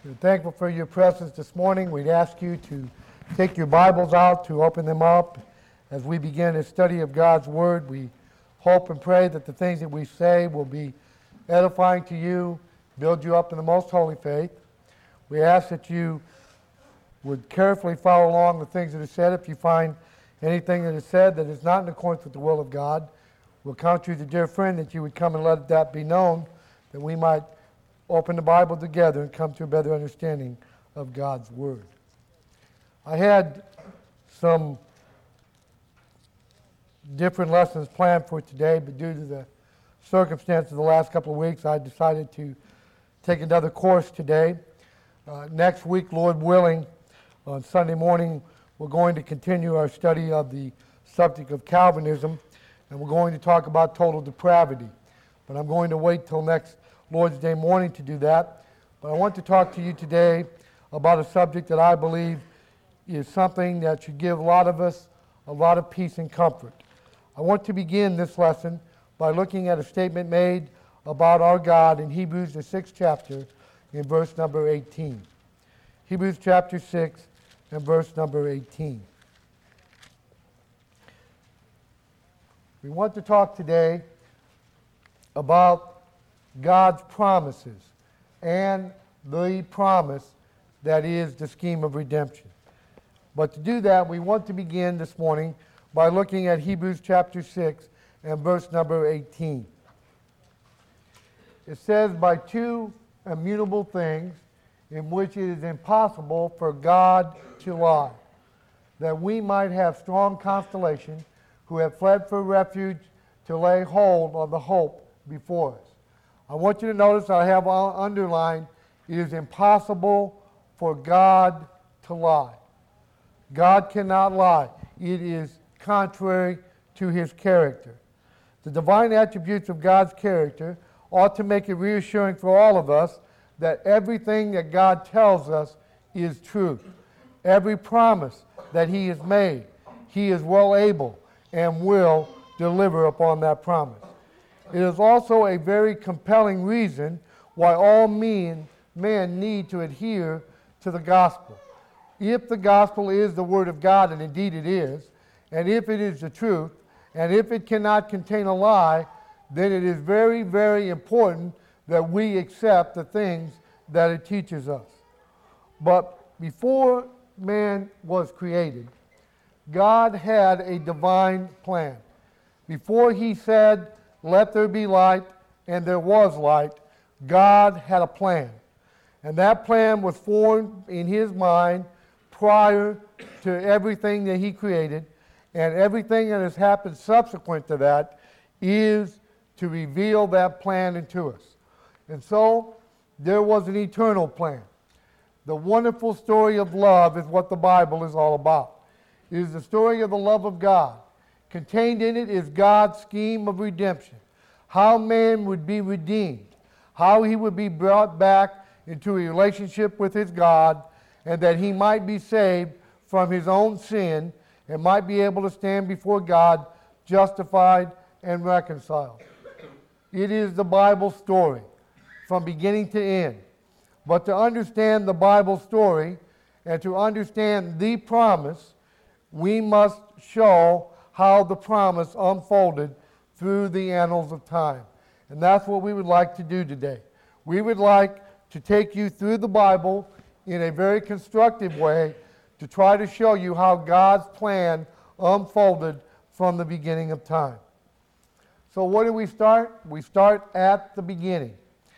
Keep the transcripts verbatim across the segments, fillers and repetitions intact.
We're thankful for your presence this morning. We'd ask you to take your Bibles out, to open them up as we begin a study of God's Word. We hope and pray that the things that we say will be edifying to you, build you up in the most holy faith. We ask that you would carefully follow along the things that are said. If you find anything that is said that is not in accordance with the will of God, we'll count you the dear friend that you would come and let that be known, that we might open the Bible together and come to a better understanding of God's Word. I had some different lessons planned for today, but due to the circumstances of the last couple of weeks, I decided to take another course today. Uh, next week, Lord willing, on Sunday morning, we're going to continue our study of the subject of Calvinism, and we're going to talk about total depravity. But I'm going to wait till next Lord's Day morning to do that. But I want to talk to you today about a subject that I believe is something that should give a lot of us a lot of peace and comfort. I want to begin this lesson by looking at a statement made about our God in Hebrews, the sixth chapter, in verse number eighteen. Hebrews chapter six and verse number eighteen. We want to talk today about God's promises and the promise that is the scheme of redemption. But to do that, we want to begin this morning by looking at Hebrews chapter six and verse number eighteen. It says, by two immutable things in which it is impossible for God to lie, that we might have strong consolation who have fled for refuge to lay hold on the hope before us. I want you to notice I have underlined, it is impossible for God to lie. God cannot lie. It is contrary to his character. The divine attributes of God's character ought to make it reassuring for all of us that everything that God tells us is true. Every promise that he has made, he is well able and will deliver upon that promise. It is also a very compelling reason why all men, men need to adhere to the gospel. If the gospel is the word of God, and indeed it is, and if it is the truth, and if it cannot contain a lie, then it is very, very important that we accept the things that it teaches us. But before man was created, God had a divine plan. Before he said, let there be light, and there was light, God had a plan. And that plan was formed in his mind prior to everything that he created, and everything that has happened subsequent to that is to reveal that plan into us. And so, there was an eternal plan. The wonderful story of love is what the Bible is all about. It is the story of the love of God. Contained in it is God's scheme of redemption, how man would be redeemed, how he would be brought back into a relationship with his God, and that he might be saved from his own sin and might be able to stand before God justified and reconciled. It is the Bible story from beginning to end. But to understand the Bible story and to understand the promise, we must show how the promise unfolded through the annals of time. And that's what we would like to do today. We would like to take you through the Bible in a very constructive way to try to show you how God's plan unfolded from the beginning of time. So where do we start? We start at the beginning.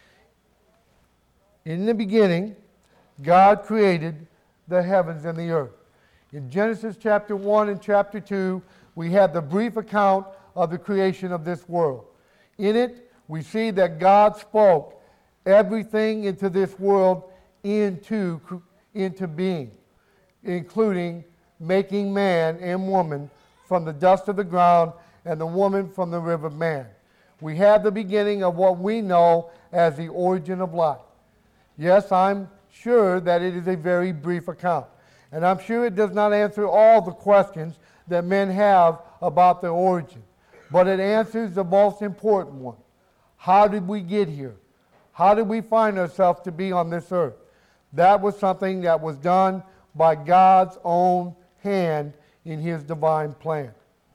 In the beginning, God created the heavens and the earth. In Genesis chapter one and chapter two, we have the brief account of the creation of this world. In it, we see that God spoke everything into this world into, into being, including making man and woman from the dust of the ground and the woman from the rib of man. We have the beginning of what we know as the origin of life. Yes, I'm sure that it is a very brief account. And I'm sure it does not answer all the questions that men have about their origin. But it answers the most important one. How did we get here? How did we find ourselves to be on this earth? That was something that was done by God's own hand in his divine plan.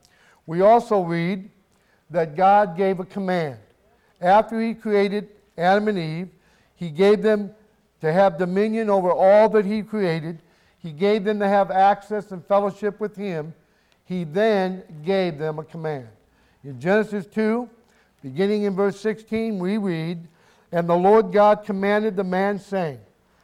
We also read that God gave a command. After he created Adam and Eve, he gave them to have dominion over all that he created. He gave them to have access and fellowship with him. He then gave them a command. In Genesis two, beginning in verse sixteen, we read, "And the Lord God commanded the man, saying,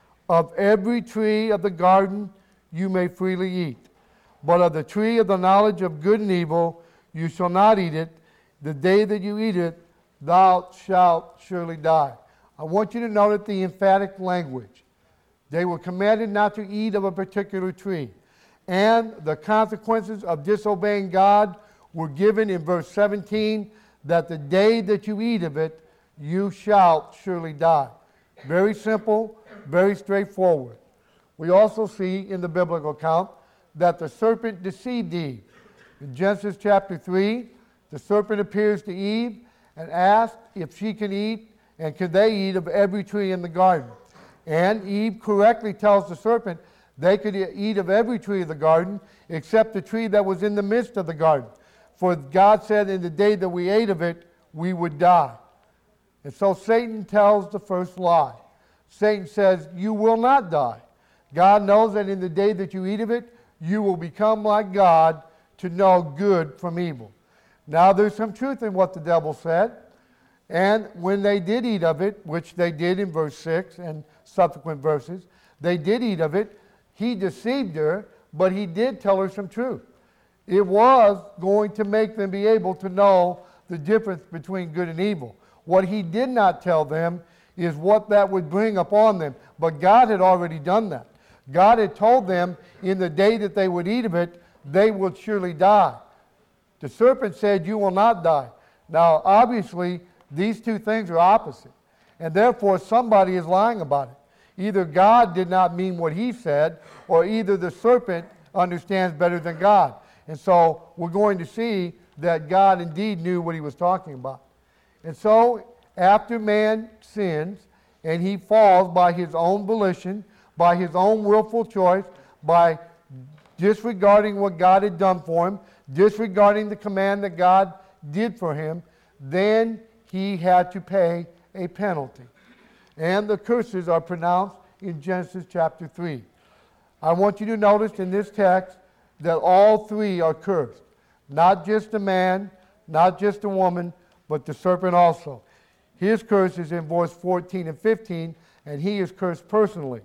Of every tree of the garden you may freely eat, but of the tree of the knowledge of good and evil you shall not eat it. The day that you eat it, thou shalt surely die." I want you to note the emphatic language. They were commanded not to eat of a particular tree. And the consequences of disobeying God were given in verse seventeen, that the day that you eat of it, you shall surely die. Very simple, very straightforward. We also see in the biblical account that the serpent deceived Eve. In Genesis chapter three, the serpent appears to Eve and asks if she can eat and could they eat of every tree in the garden. And Eve correctly tells the serpent they could eat of every tree of the garden except the tree that was in the midst of the garden. For God said in the day that we ate of it, we would die. And so Satan tells the first lie. Satan says, you will not die. God knows that in the day that you eat of it, you will become like God to know good from evil. Now there's some truth in what the devil said. And when they did eat of it, which they did in verse six and subsequent verses, they did eat of it. He deceived her, but he did tell her some truth. It was going to make them be able to know the difference between good and evil. What he did not tell them is what that would bring upon them. But God had already done that. God had told them in the day that they would eat of it, they would surely die. The serpent said, you will not die. Now, obviously, these two things are opposite. And therefore, somebody is lying about it. Either God did not mean what he said, or either the serpent understands better than God. And so we're going to see that God indeed knew what he was talking about. And so after man sins and he falls by his own volition, by his own willful choice, by disregarding what God had done for him, disregarding the command that God did for him, then he had to pay a penalty. And the curses are pronounced in Genesis chapter three. I want you to notice in this text that all three are cursed. Not just a man, not just a woman, but the serpent also. His curse is in verse fourteen and fifteen, and he is cursed personally.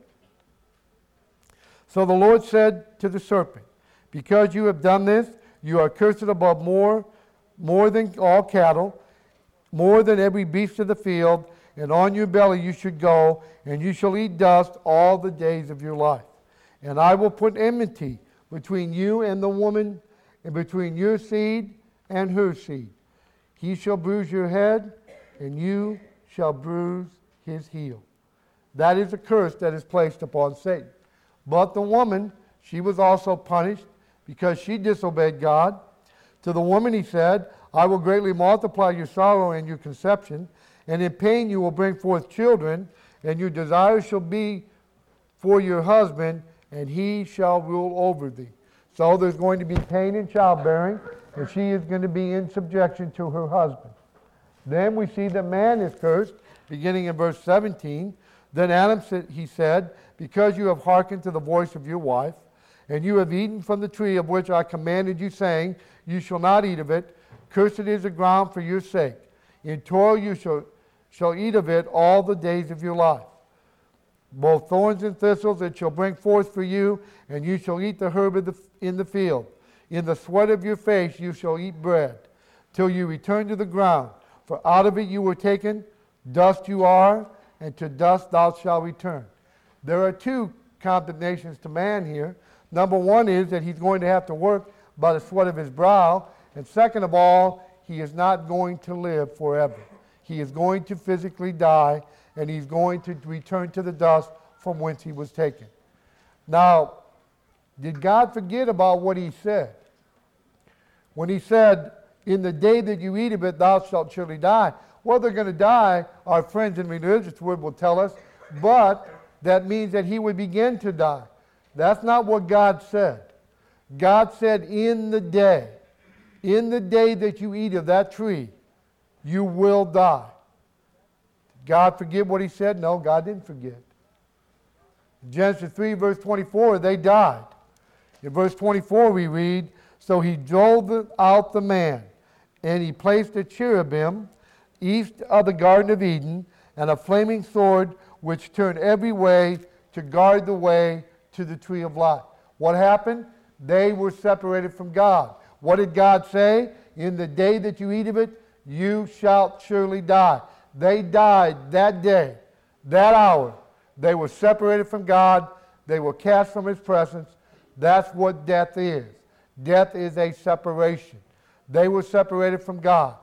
So the Lord said to the serpent, because you have done this, you are cursed above more, more than all cattle, more than every beast of the field, and on your belly you should go, and you shall eat dust all the days of your life. And I will put enmity between you and the woman, and between your seed and her seed. He shall bruise your head, and you shall bruise his heel. That is a curse that is placed upon Satan. But the woman, she was also punished because she disobeyed God. To the woman he said, I will greatly multiply your sorrow and your conception, and in pain you will bring forth children, and your desire shall be for your husband, and he shall rule over thee. So there's going to be pain in childbearing, and she is going to be in subjection to her husband. Then we see that man is cursed, beginning in verse seventeen. Then Adam said, he said, because you have hearkened to the voice of your wife, and you have eaten from the tree of which I commanded you, saying, you shall not eat of it, cursed is the ground for your sake. In toil you shall, shall eat of it all the days of your life. Both thorns and thistles it shall bring forth for you, and you shall eat the herb of the, in the field. In the sweat of your face you shall eat bread, till you return to the ground. For out of it you were taken, dust you are, and to dust thou shalt return. There are two condemnations to man here. Number one is that he's going to have to work by the sweat of his brow. And second of all, he is not going to live forever. He is going to physically die, and he's going to return to the dust from whence he was taken. Now, did God forget about what he said? When he said, in the day that you eat of it, thou shalt surely die. Well, they're going to die, our friends in religious word will tell us, but that means that he would begin to die. That's not what God said. God said, in the day, in the day that you eat of that tree, you will die. Did God forget what he said? No, God didn't forget. In Genesis three, verse twenty-four, they died. In verse twenty-four we read, so he drove out the man, and he placed a cherubim east of the Garden of Eden, and a flaming sword which turned every way to guard the way to the tree of life. What happened? They were separated from God. What did God say? In the day that you eat of it, you shall surely die. They died that day, that hour. They were separated from God. They were cast from his presence. That's what death is. Death is a separation. They were separated from God.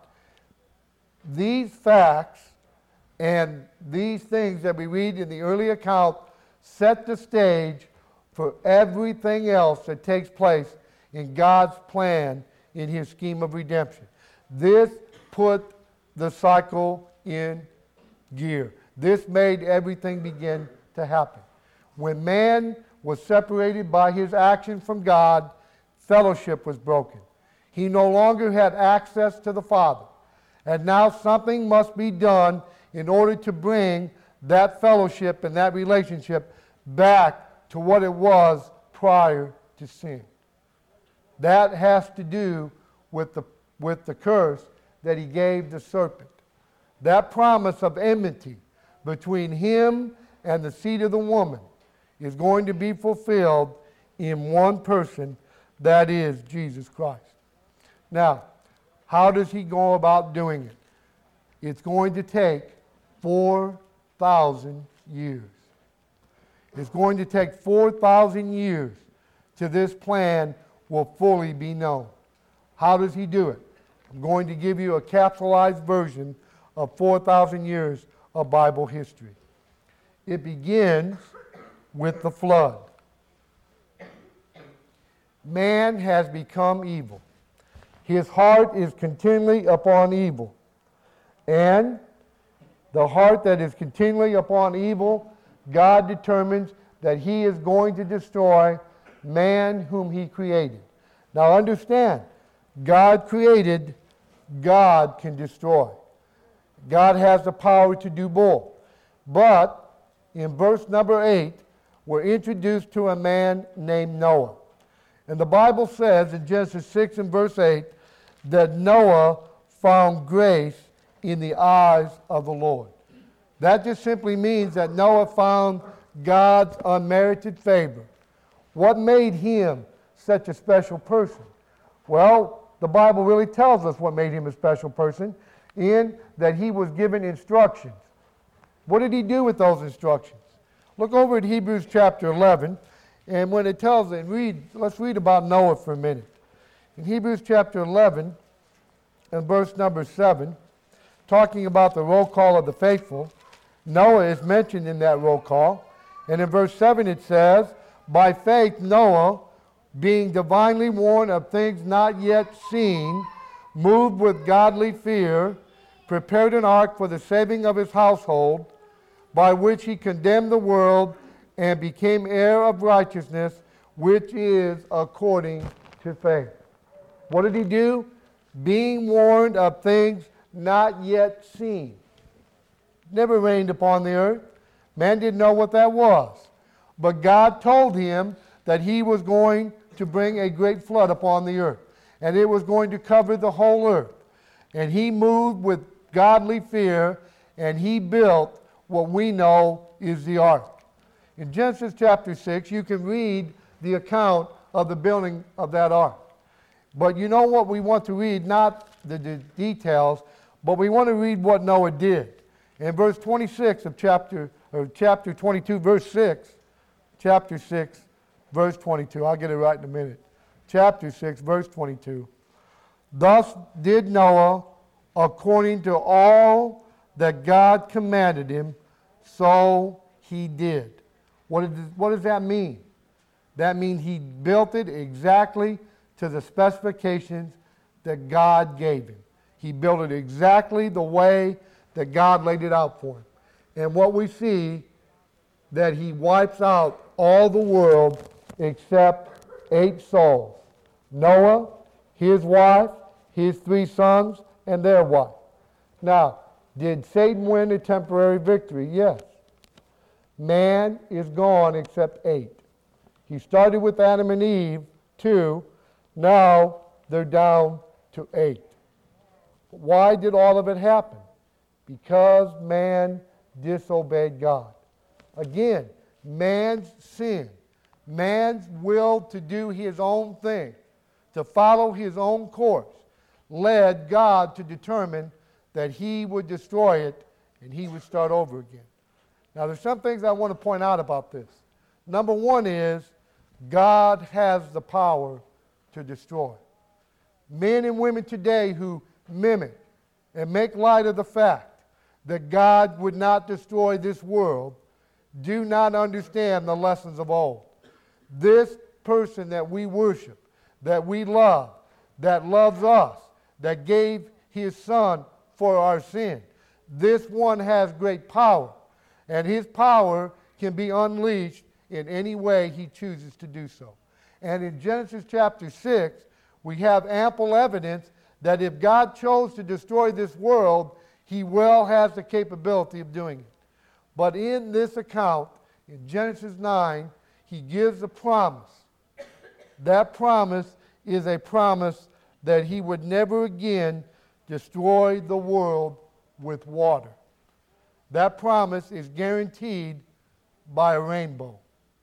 These facts and these things that we read in the early account set the stage for everything else that takes place in God's plan in his scheme of redemption. This put the cycle in gear. This made everything begin to happen. When man was separated by his action from God, fellowship was broken. He no longer had access to the Father. And now something must be done in order to bring that fellowship and that relationship back to what it was prior to sin. That has to do with the, with the curse that he gave the serpent. That promise of enmity between him and the seed of the woman is going to be fulfilled in one person, that is Jesus Christ. Now, how does he go about doing it? It's going to take four thousand years. It's going to take four thousand years till this plan will fully be known. How does he do it? I'm going to give you a capsulized version of four thousand years of Bible history. It begins with the flood. Man has become evil. His heart is continually upon evil. And the heart that is continually upon evil, God determines that he is going to destroy man whom he created. Now understand, God created, God can destroy. God has the power to do both. But in verse number eight, we're introduced to a man named Noah. And the Bible says in Genesis six and verse eight that Noah found grace in the eyes of the Lord. That just simply means that Noah found God's unmerited favor. What made him such a special person? Well, the Bible really tells us what made him a special person, in that he was given instructions. What did he do with those instructions? Look over at Hebrews chapter eleven, and when it tells it, read, let's read about Noah for a minute. In Hebrews chapter eleven, and verse number seven, talking about the roll call of the faithful, Noah is mentioned in that roll call. And in verse seven it says, by faith Noah, being divinely warned of things not yet seen, moved with godly fear, prepared an ark for the saving of his household, by which he condemned the world and became heir of righteousness, which is according to faith. What did he do? Being warned of things not yet seen. Never rained upon the earth. Man didn't know what that was. But God told him that he was going to bring a great flood upon the earth. And it was going to cover the whole earth. And he moved with godly fear, and he built what we know is the ark. In Genesis chapter six, you can read the account of the building of that ark. But you know what we want to read? Not the, the details, but we want to read what Noah did. In verse twenty-six of chapter, or chapter twenty-two, verse six, chapter six, verse twenty-two. I'll get it right in a minute. Chapter six, verse twenty-two. Thus did Noah according to all that God commanded him, so he did. What, is, what does that mean? That means he built it exactly to the specifications that God gave him. He built it exactly the way that God laid it out for him. And what we see that he wipes out all the world except eight souls. Noah, his wife, his three sons, and their wife. Now, did Satan win a temporary victory? Yes. Man is gone except eight. He started with Adam and Eve, two. Now they're down to eight. Why did all of it happen? Because man disobeyed God. Again, man's sin, man's will to do his own thing, to follow his own course, led God to determine that he would destroy it and he would start over again. Now, there's some things I want to point out about this. Number one is God has the power to destroy. Men and women today who mimic and make light of the fact that God would not destroy this world do not understand the lessons of old. This person that we worship, that we love, that loves us, that gave his son for our sin, this one has great power, and his power can be unleashed in any way he chooses to do so. And in Genesis chapter six, we have ample evidence that if God chose to destroy this world, he well has the capability of doing it. But in this account, in Genesis nine, he gives a promise. That promise is a promise that he would never again destroy the world with water. That promise is guaranteed by a rainbow.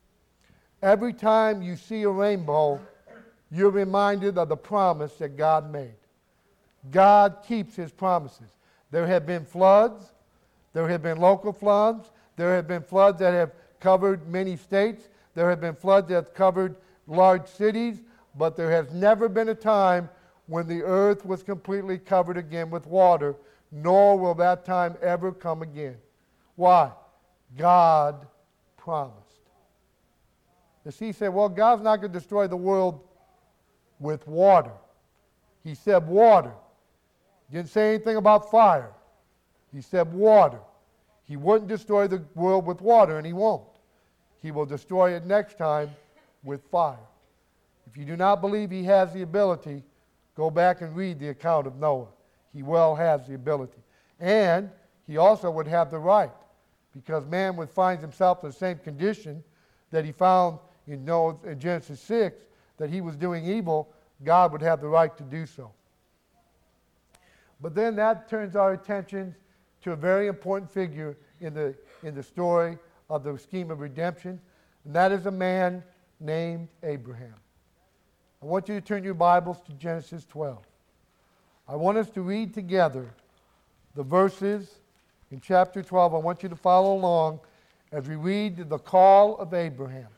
Every time you see a rainbow, you're reminded of the promise that God made. God keeps his promises. There have been floods. There have been local floods. There have been floods that have covered many states. There have been floods that have covered large cities. But there has never been a time when the earth was completely covered again with water, nor will that time ever come again. Why? God promised. You see, he said, well, God's not going to destroy the world with water. He said water. He didn't say anything about fire. He said water. He wouldn't destroy the world with water, and he won't. He will destroy it next time with fire. If you do not believe he has the ability, go back and read the account of Noah. He well has the ability. And he also would have the right, because man would find himself in the same condition that he found in, Noah, in Genesis six, that he was doing evil. God would have the right to do so. But then that turns our attention to a very important figure in the, in the story of the scheme of redemption, and that is a man named Abraham. I want you to turn your Bibles to Genesis twelve. I want us to read together the verses in chapter twelve. I want you to follow along as we read the call of Abraham.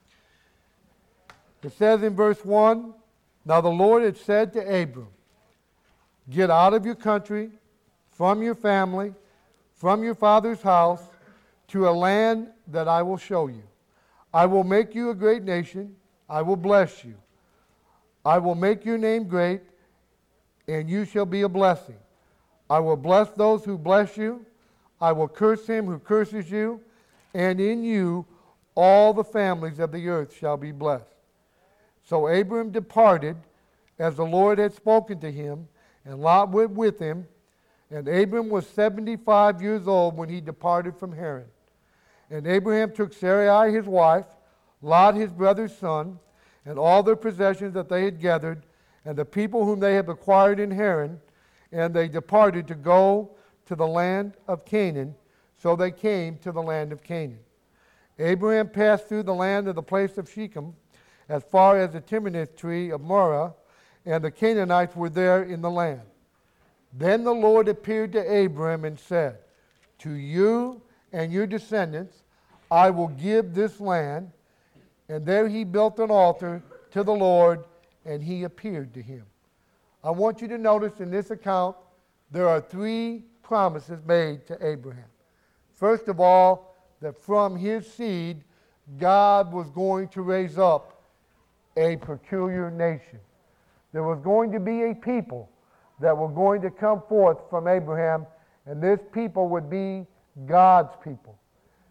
It says in verse one, now the Lord had said to Abram, get out of your country, from your family, from your father's house, to a land that I will show you. I will make you a great nation. I will bless you. I will make your name great, and you shall be a blessing. I will bless those who bless you. I will curse him who curses you, and in you all the families of the earth shall be blessed. So Abram departed as the Lord had spoken to him, and Lot went with him. And Abram was seventy-five years old when he departed from Haran. And Abraham took Sarai his wife, Lot his brother's son, and all their possessions that they had gathered, and the people whom they had acquired in Haran, and they departed to go to the land of Canaan. So they came to the land of Canaan. Abraham passed through the land of the place of Shechem, as far as the terebinth tree of Moreh, and the Canaanites were there in the land. Then the Lord appeared to Abram and said, to you and your descendants I will give this land. And there he built an altar to the Lord, and he appeared to him. I want you to notice in this account there are three promises made to Abraham. First of all, that from his seed God was going to raise up a peculiar nation. There was going to be a people that were going to come forth from Abraham, and this people would be God's people.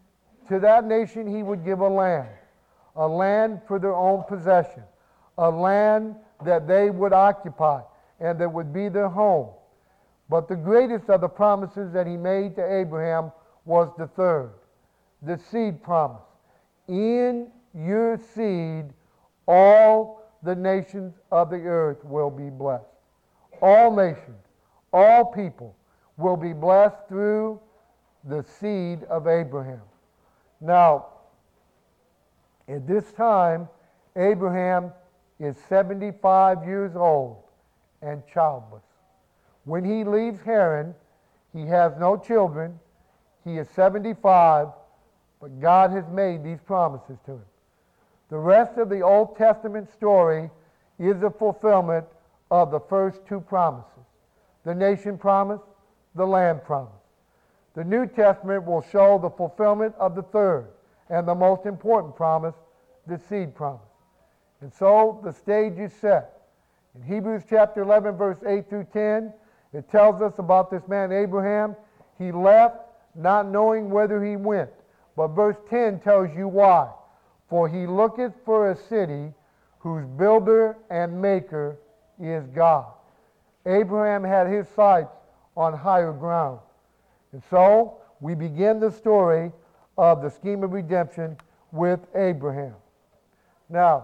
to that nation he would give a land, a land for their own possession, a land that they would occupy and that would be their home. But the greatest of the promises that he made to Abraham was the third, the seed promise. In your seed, all the nations of the earth will be blessed. All nations, all people will be blessed through the seed of Abraham. Now, at this time, Abraham is seventy-five years old and childless. When he leaves Haran, he has no children. He is seventy-five, but God has made these promises to him. The rest of the Old Testament story is a fulfillment of the first two promises, the nation promise, the land promise. The New Testament will show the fulfillment of the third and the most important promise, the seed promise. And so the stage is set. In Hebrews chapter eleven, verse eight through ten, it tells us about this man Abraham. He left not knowing whither he went. But verse ten tells you why. For he looketh for a city whose builder and maker is God. Abraham had his sights on higher ground. And so we begin the story of the scheme of redemption with Abraham. Now,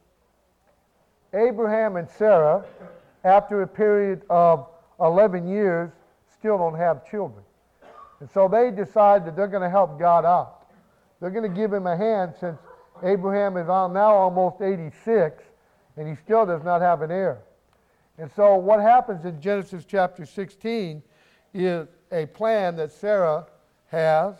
Abraham and Sarah, after a period of eleven years, still don't have children. And so they decide that they're going to help God out. They're going to give him a hand since Abraham is on now almost eighty-six, and he still does not have an heir. And so what happens in Genesis chapter sixteen is a plan that Sarah has.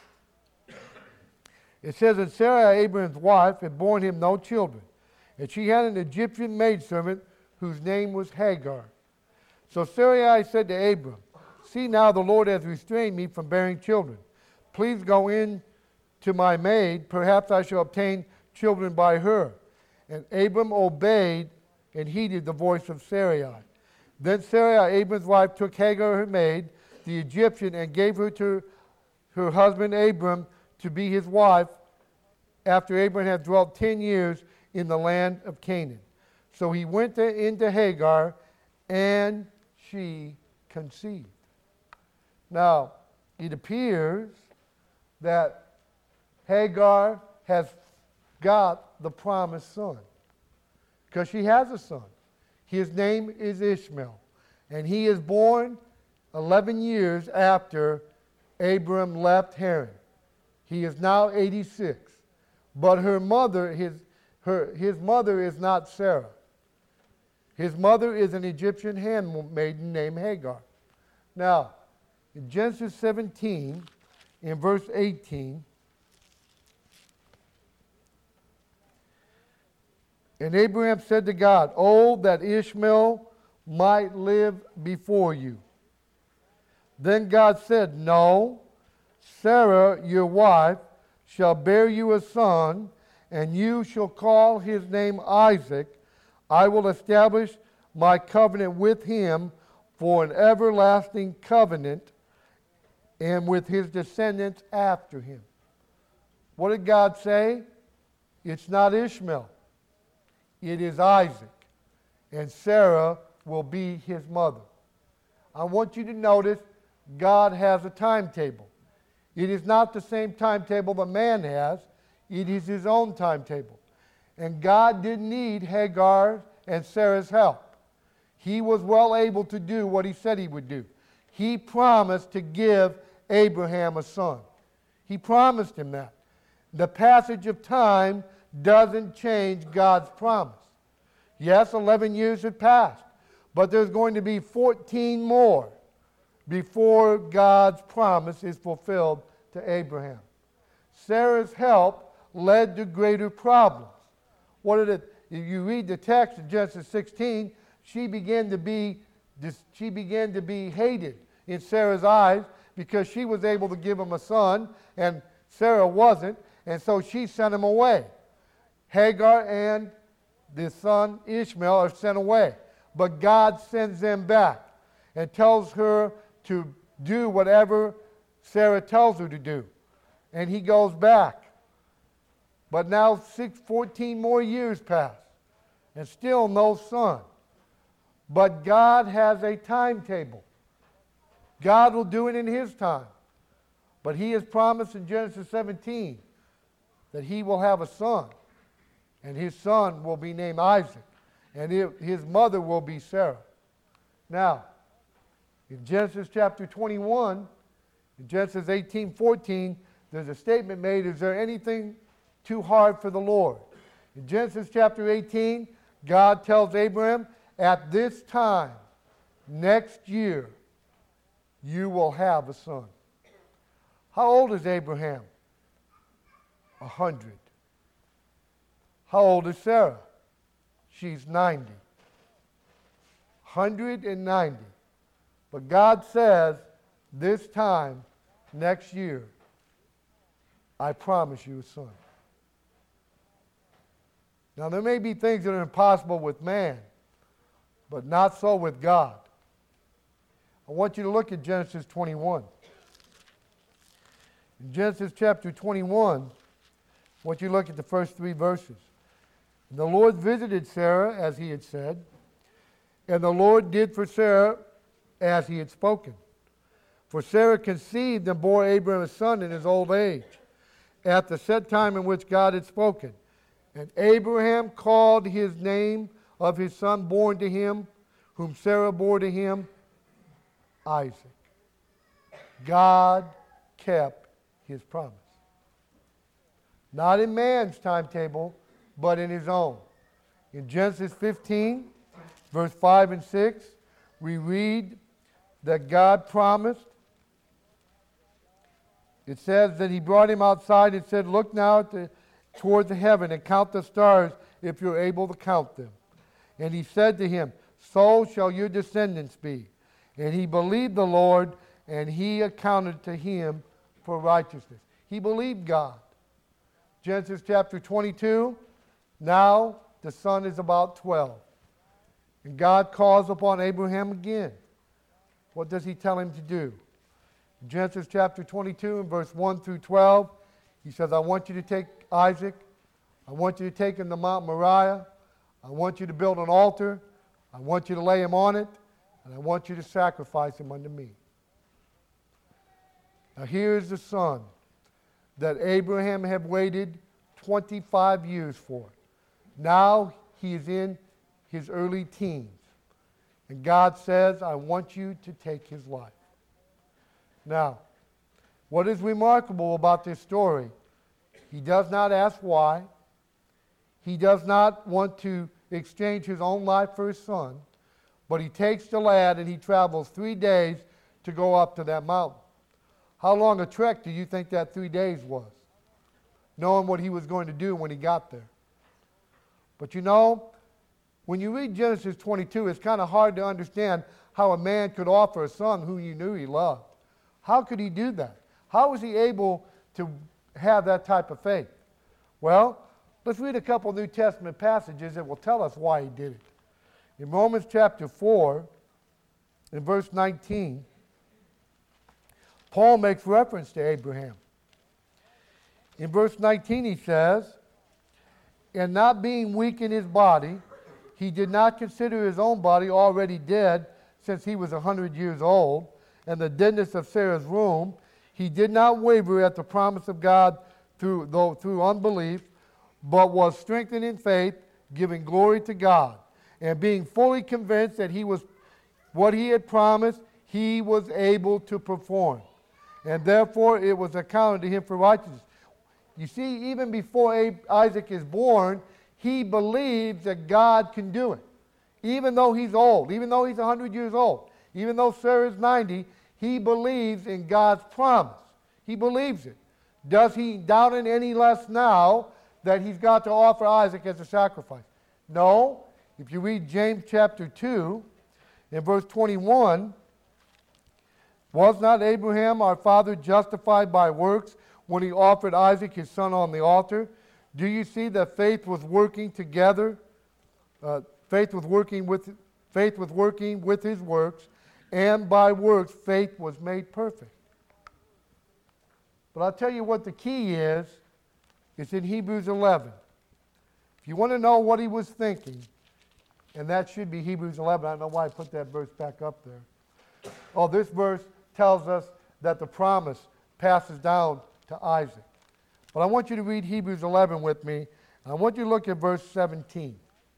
It says that Sarah, Abraham's wife, had borne him no children, and she had an Egyptian maidservant whose name was Hagar. So Sarai said to Abram, "See now, the Lord has restrained me from bearing children. Please go in to my maid, perhaps I shall obtain children by her." And Abram obeyed and heeded the voice of Sarai. Then Sarai, Abram's wife, took Hagar, her maid, the Egyptian, and gave her to her husband Abram to be his wife, after Abram had dwelt ten years in the land of Canaan. So he went to, into Hagar, and she conceived. Now, it appears that Hagar has got the promised son, because she has a son. His name is Ishmael, and he is born eleven years after Abram left Haran. He is now eighty-six, but her mother, his, her, his mother is not Sarah. His mother is an Egyptian handmaiden named Hagar. Now, in Genesis seventeen, in verse eighteen, and Abraham said to God, "Oh, that Ishmael might live before you." Then God said, "No, Sarah, your wife, shall bear you a son, and you shall call his name Isaac. I will establish my covenant with him for an everlasting covenant, and with his descendants after him." What did God say? It's not Ishmael. It is Isaac, and Sarah will be his mother. I want you to notice God has a timetable. It is not the same timetable that man has. It is his own timetable. And God didn't need Hagar and Sarah's help. He was well able to do what he said he would do. He promised to give Abraham a son. He promised him that. The passage of time doesn't change God's promise. Yes, eleven years had passed, but there's going to be fourteen more before God's promise is fulfilled to Abraham. Sarah's help led to greater problems. What did it? If you read the text in Genesis sixteen, she began to be she began to be hated in Sarah's eyes because she was able to give him a son and Sarah wasn't, and so she sent him away. Hagar and the son Ishmael are sent away, but God sends them back and tells her to do whatever Sarah tells her to do. and he goes back. But now six, fourteen more years pass, and still no son. But God has a timetable. God will do it in his time. But he has promised in Genesis seventeen that he will have a son, and his son will be named Isaac, and his mother will be Sarah. Now, in Genesis chapter twenty-one, in Genesis eighteen fourteen, there's a statement made, is there anything too hard for the Lord? In Genesis chapter eighteen, God tells Abraham, at this time, next year, you will have a son. How old is Abraham? A hundred. How old is Sarah? She's ninety. Hundred and ninety. But God says, this time, next year, I promise you a son. Now, there may be things that are impossible with man, but not so with God. I want you to look at Genesis twenty-one. In Genesis chapter twenty-one, I want you to look at the first three verses. And the Lord visited Sarah as he had said, and the Lord did for Sarah as he had spoken. For Sarah conceived and bore Abraham a son in his old age, at the set time in which God had spoken. And Abraham called his name of his son born to him, whom Sarah bore to him, Isaac. God kept his promise. Not in man's timetable, but in his own. In Genesis fifteen, verse five and six, we read that God promised. It says that he brought him outside and said, look now at the, toward the heaven and count the stars if you're able to count them. And he said to him, so shall your descendants be. And he believed the Lord, and he accounted to him for righteousness. He believed God. Genesis chapter twenty-two, now the son is about twelve. And God calls upon Abraham again. What does he tell him to do? In Genesis chapter twenty-two and verse one through twelve, he says, I want you to take Isaac. I want you to take him to Mount Moriah. I want you to build an altar. I want you to lay him on it. And I want you to sacrifice him unto me. Now here's the son that Abraham had waited twenty-five years for. Now he is in his early teens. And God says, I want you to take his life. Now, what is remarkable about this story, he does not ask why. He does not want to exchange his own life for his son, but he takes the lad and he travels three days to go up to that mountain. How long a trek do you think that three days was? Knowing what he was going to do when he got there. But you know, when you read Genesis twenty-two, it's kind of hard to understand how a man could offer a son who he knew he loved. How could he do that? How was he able to have that type of faith? Well, let's read a couple New Testament passages that will tell us why he did it. In Romans chapter four, in verse nineteen, Paul makes reference to Abraham. In verse nineteen he says, and not being weak in his body, he did not consider his own body already dead, since he was a hundred years old, and the deadness of Sarah's womb. He did not waver at the promise of God through, though through unbelief, but was strengthened in faith, giving glory to God, and being fully convinced that he was what he had promised, he was able to perform. And therefore it was accounted to him for righteousness. You see, even before Isaac is born, he believes that God can do it. Even though he's old, even though he's one hundred years old, even though Sarah is ninety, he believes in God's promise. He believes it. Does he doubt it any less now that he's got to offer Isaac as a sacrifice? No. If you read James chapter two, in verse twenty-one, was not Abraham our father justified by works when he offered Isaac his son on the altar? Do you see that faith was working together? Uh, faith was working with faith was working with his works, and by works faith was made perfect. But I'll tell you what the key is. It's in Hebrews eleven. If you want to know what he was thinking, and that should be Hebrews eleven. I don't know why I put that verse back up there. Oh, this verse tells us that the promise passes down to Isaac. But I want you to read Hebrews eleven with me. I want you to look at verse seventeen.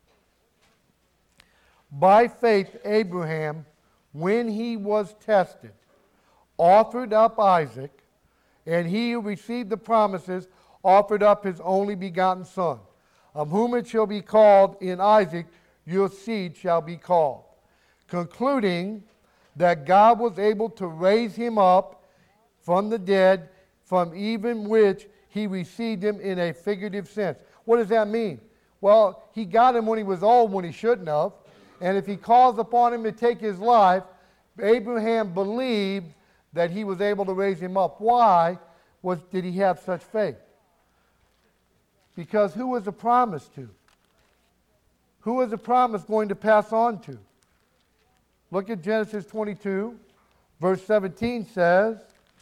By faith, Abraham, when he was tested, offered up Isaac, and he who received the promises offered up his only begotten son, of whom it shall be called in Isaac, your seed shall be called, concluding that God was able to raise him up from the dead, from even which he received him in a figurative sense. What does that mean? Well, he got him when he was old, when he shouldn't have. And if he calls upon him to take his life, Abraham believed that he was able to raise him up. Why was, did he have such faith? Because who was the promise to? Who was the promise going to pass on to? Look at Genesis twenty-two, verse seventeen says,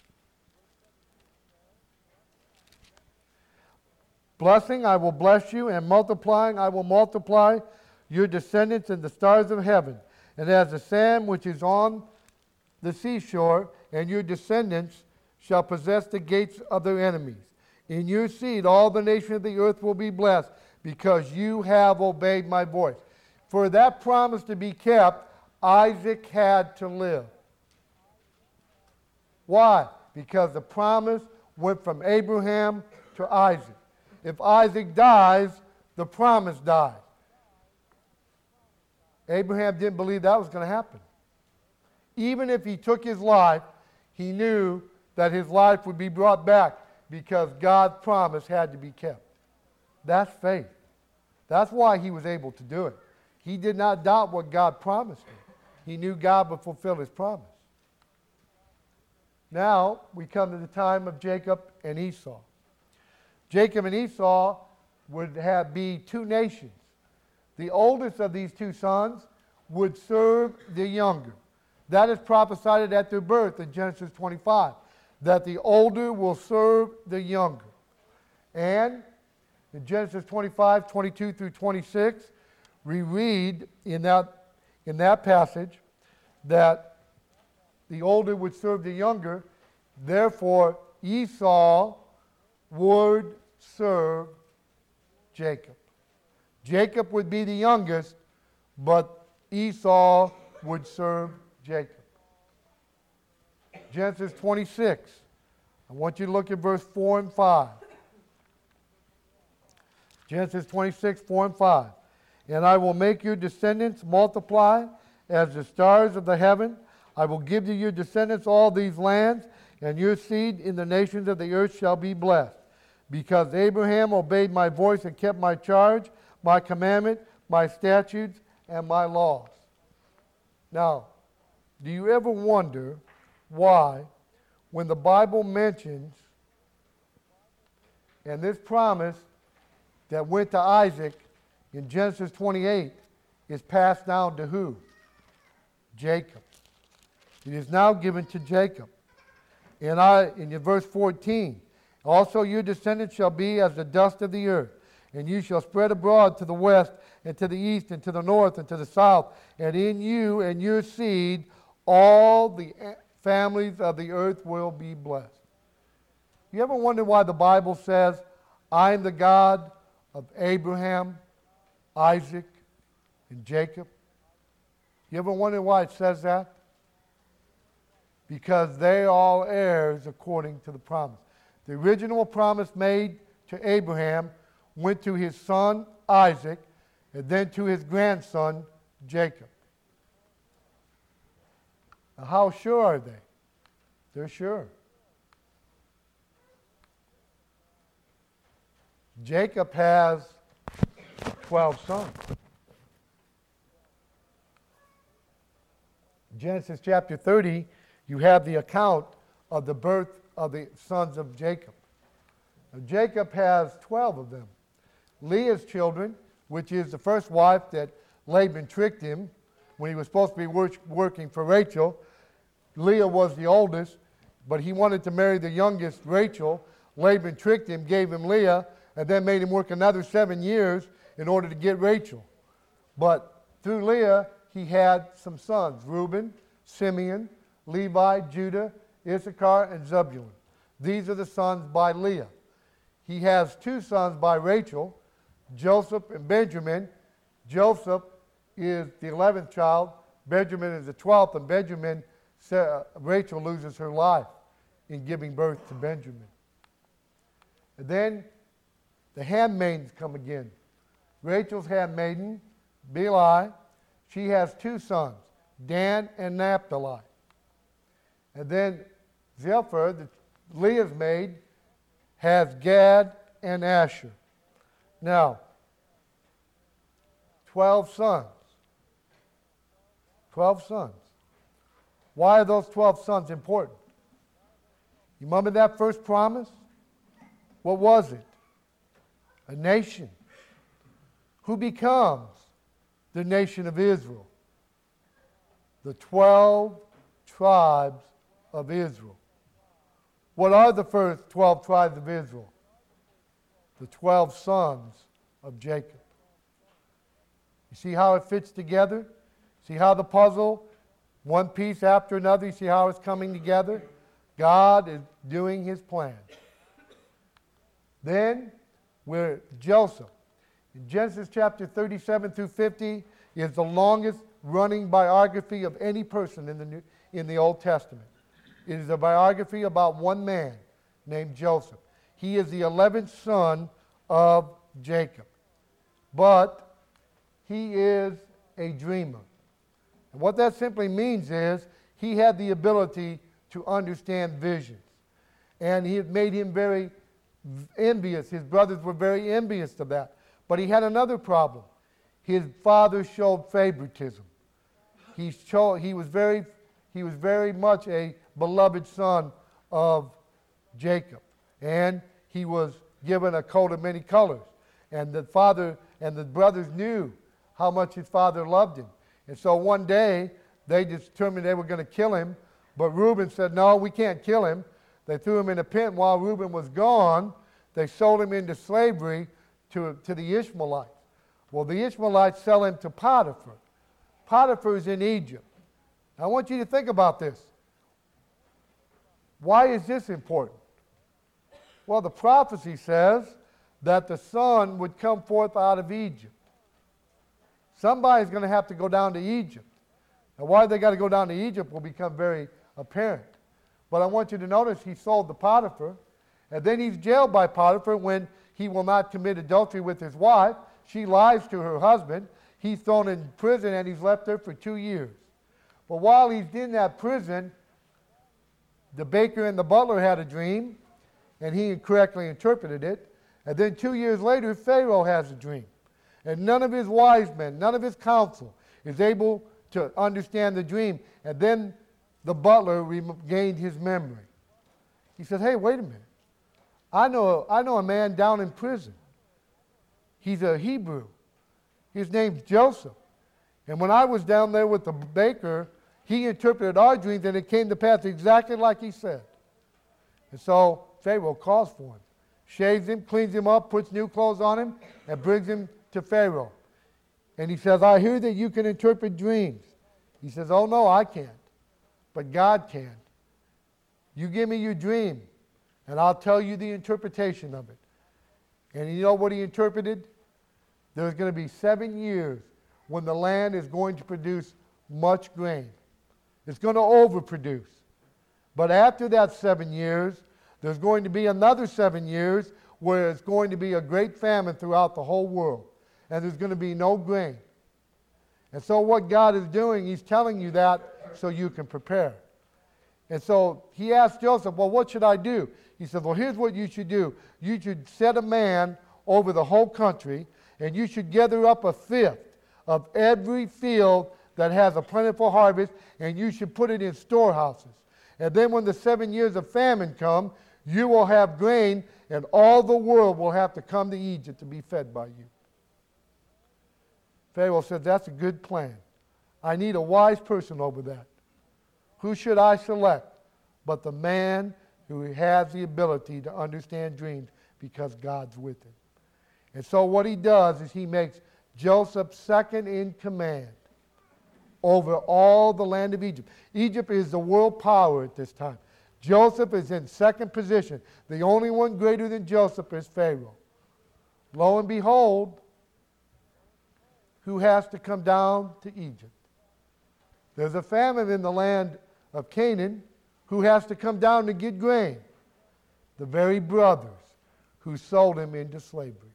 blessing, I will bless you, and multiplying, I will multiply your descendants in the stars of heaven, and as the sand which is on the seashore, and your descendants shall possess the gates of their enemies. In your seed all the nations of the earth will be blessed, because you have obeyed my voice. For that promise to be kept, Isaac had to live. Why? Because the promise went from Abraham to Isaac. If Isaac dies, the promise dies. Abraham didn't believe that was going to happen. Even if he took his life, he knew that his life would be brought back because God's promise had to be kept. That's faith. That's why he was able to do it. He did not doubt what God promised him. He knew God would fulfill his promise. Now we come to the time of Jacob and Esau. Jacob and Esau would have be two nations. The oldest of these two sons would serve the younger. That is prophesied at their birth in Genesis twenty-five, that the older will serve the younger. And in Genesis twenty-five, twenty-two through twenty-six, we read in that, in that passage that the older would serve the younger, therefore Esau would serve Jacob. Jacob would be the youngest, but Esau would serve Jacob. Genesis twenty-six. I want you to look at verse four and five. Genesis twenty-six, four and five. And I will make your descendants multiply as the stars of the heaven. I will give to your descendants all these lands, and your seed in the nations of the earth shall be blessed. Because Abraham obeyed my voice and kept my charge, my commandment, my statutes, and my laws. Now, do you ever wonder why, when the Bible mentions, and this promise that went to Isaac in Genesis twenty-eight is passed down to who? Jacob. It is now given to Jacob. And I, in verse fourteen, also your descendants shall be as the dust of the earth, and you shall spread abroad to the west and to the east and to the north and to the south, and in you and your seed all the families of the earth will be blessed. You ever wonder why the Bible says, I am the God of Abraham, Isaac, and Jacob? You ever wonder why it says that? Because they are all heirs according to the promise. The original promise made to Abraham went to his son Isaac and then to his grandson Jacob. Now, how sure are they? They're sure. Jacob has twelve sons. Genesis chapter thirty, you have the account of the birth of the sons of Jacob. Now, Jacob has twelve of them. Leah's children, which is the first wife that Laban tricked him when he was supposed to be work, working for Rachel. Leah was the oldest. but he wanted to marry the youngest, Rachel. Laban tricked him, gave him Leah, and then made him work another seven years in order to get Rachel. But through Leah, he had some sons, Reuben, Simeon, Levi, Judah, Issachar, and Zebulun. These are the sons by Leah. He has two sons by Rachel, Joseph and Benjamin. Joseph is the eleventh child. Benjamin is the twelfth, and Benjamin, Rachel loses her life in giving birth to Benjamin. And then the handmaidens come again. Rachel's handmaiden, Bilhah, she has two sons, Dan and Naphtali. And then Zilpah, the, Leah's maid, has Gad and Asher. Now, twelve sons. Twelve sons. Why are those twelve sons important? You remember that first promise? What was it? A nation. Who becomes the nation of Israel? The twelve tribes of Israel. What are the first twelve tribes of Israel? The twelve sons of Jacob. You see how it fits together? See how the puzzle, one piece after another, you see how it's coming together? God is doing his plan. Then we're Joseph. In Genesis chapter thirty-seven through fifty is the longest running biography of any person in the New, in the Old Testament. It is a biography about one man named Joseph. He is the eleventh son of Jacob. But he is a dreamer. And what that simply means is he had the ability to understand visions. And he had made him very envious. His brothers were very envious of that. But he had another problem. His father showed favoritism. He, showed, he, was very, he was very much a beloved son of Jacob. And he was given a coat of many colors. And the father and the brothers knew how much his father loved him. And so one day, they determined they were going to kill him. But Reuben said, no, we can't kill him. They threw him in a pit. While Reuben was gone, they sold him into slavery to, to the Ishmaelites. Well, the Ishmaelites sell him to Potiphar. Potiphar is in Egypt. I want you to think about this. Why is this important? Well, the prophecy says that the son would come forth out of Egypt. Somebody's going to have to go down to Egypt. Now, why they got to go down to Egypt will become very apparent. But I want you to notice he sold to Potiphar, and then he's jailed by Potiphar when he will not commit adultery with his wife. She lies to her husband. He's thrown in prison, and he's left there for two years. But while he's in that prison, the baker and the butler had a dream, and he incorrectly interpreted it. And then two years later, Pharaoh has a dream. And none of his wise men, none of his counsel is able to understand the dream. And then the butler regained his memory. He said, hey, wait a minute. I know, I know a man down in prison. He's a Hebrew. His name's Joseph. And when I was down there with the baker, he interpreted our dreams, and it came to pass exactly like he said. And so Pharaoh calls for him, shaves him, cleans him up, puts new clothes on him, and brings him to Pharaoh. And he says, I hear that you can interpret dreams. He says, oh, no, I can't. But God can. You give me your dream, and I'll tell you the interpretation of it. And you know what he interpreted? There's going to be seven years when the land is going to produce much grain. It's going to overproduce. But after that seven years, there's going to be another seven years where it's going to be a great famine throughout the whole world. And there's going to be no grain. And so what God is doing, he's telling you that so you can prepare. And so he asked Joseph, well, what should I do? He said, well, here's what you should do. You should set a man over the whole country, and you should gather up a fifth of every field that has a plentiful harvest, and you should put it in storehouses. And then when the seven years of famine come, you will have grain, and all the world will have to come to Egypt to be fed by you. Pharaoh said, that's a good plan. I need a wise person over that. Who should I select? but the man who has the ability to understand dreams because God's with him. And so what he does is he makes Joseph second in command over all the land of Egypt. Egypt is the world power at this time. Joseph is in second position. The only one greater than Joseph is Pharaoh. Lo and behold, who has to come down to Egypt? There's a famine in the land of Canaan. Who has to come down to get grain? The very brothers who sold him into slavery.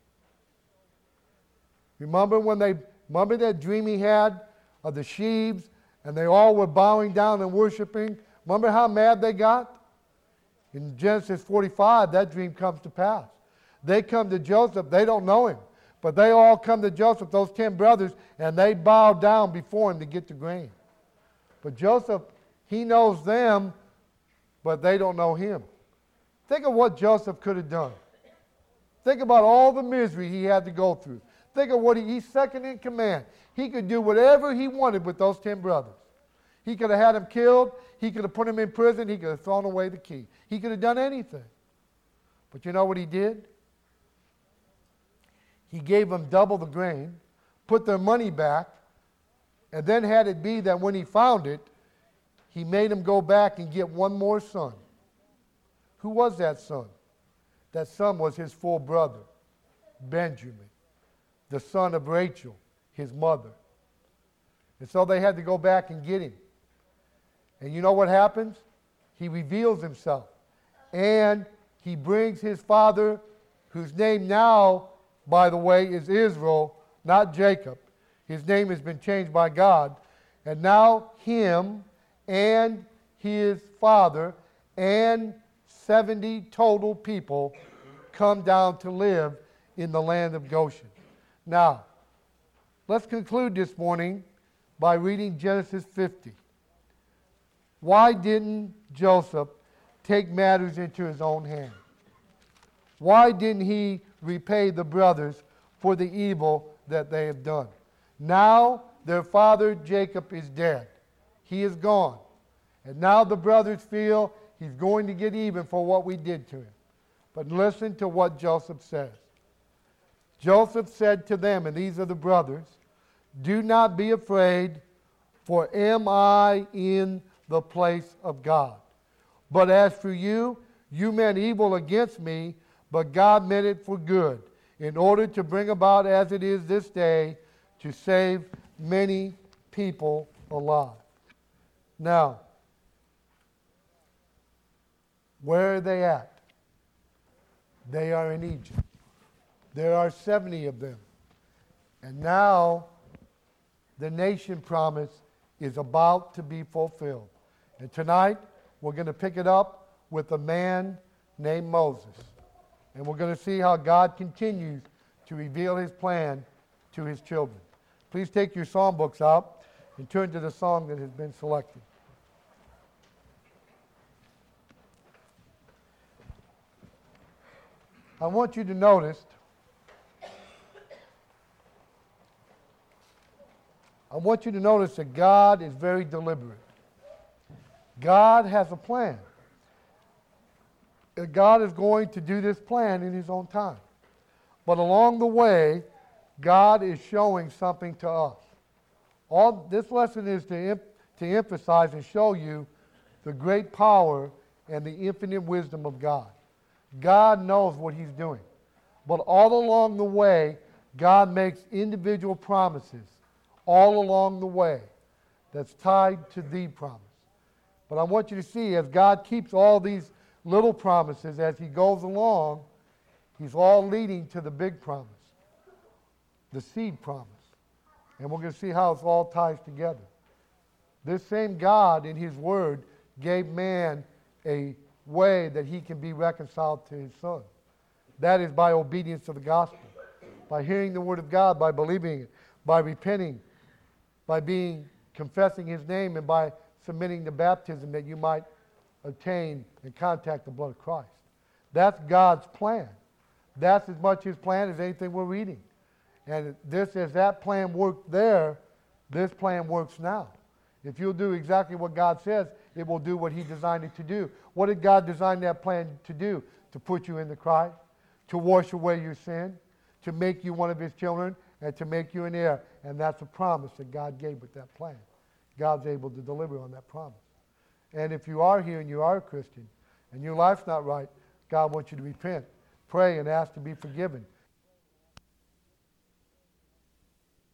Remember when they, remember that dream he had of the sheaves and they all were bowing down and worshiping? Remember how mad they got? In Genesis forty-five, that dream comes to pass. They come to Joseph, they don't know him, but they all come to Joseph, those ten brothers, and they bow down before him to get the grain. But Joseph, he knows them, but they don't know him. Think of what Joseph could have done. Think about all the misery he had to go through. Think of what he, he's second in command. He could do whatever he wanted with those ten brothers. He could have had them killed. He could have put them in prison. He could have thrown away the key. He could have done anything. But you know what he did? He gave them double the grain, put their money back, and then had it be that when he found it, he made him go back and get one more son. Who was that son? That son was his full brother, Benjamin, the son of Rachel, his mother. And so they had to go back and get him. And you know what happens? He reveals himself. And he brings his father, whose name now, by the way, is Israel, not Jacob. His name has been changed by God. And now him and his father and seventy total people come down to live in the land of Goshen. Now, let's conclude this morning by reading Genesis fifty. Why didn't Joseph take matters into his own hand? Why didn't he repay the brothers for the evil that they have done? Now their father Jacob is dead. He is gone. And now the brothers feel he's going to get even for what we did to him. But listen to what Joseph says. Joseph said to them, and these are the brothers, "Do not be afraid, for am I in the place of God? But as for you, you meant evil against me, but God meant it for good, in order to bring about as it is this day, to save many people alive." Now, where are they at? They are in Egypt. There are seventy of them. And now the nation promise is about to be fulfilled. And tonight we're going to pick it up with a man named Moses. And we're going to see how God continues to reveal his plan to his children. Please take your psalm books out and turn to the song that has been selected. I want you to notice, I want you to notice that God is very deliberate. God has a plan. God is going to do this plan in his own time. But along the way, God is showing something to us. All this lesson is to, em- to emphasize and show you the great power and the infinite wisdom of God. God knows what he's doing. But all along the way, God makes individual promises all along the way that's tied to the promise. But I want you to see, as God keeps all these little promises as he goes along, he's all leading to the big promise, the seed promise. And we're going to see how it all ties together. This same God in his word gave man a way that he can be reconciled to his son. That is by obedience to the gospel, by hearing the word of God, by believing it, by repenting, by being confessing his name, and by submitting to baptism that you might obtain and contact the blood of Christ. That's God's plan. That's as much his plan as anything we're reading. And this, as that plan worked there, this plan works now. If you'll do exactly what God says, it will do what he designed it to do. What did God design that plan to do? To put you into Christ, to wash away your sin, to make you one of his children, and to make you an heir. And that's a promise that God gave with that plan. God's able to deliver on that promise. And if you are here and you are a Christian, and your life's not right, God wants you to repent, pray, and ask to be forgiven.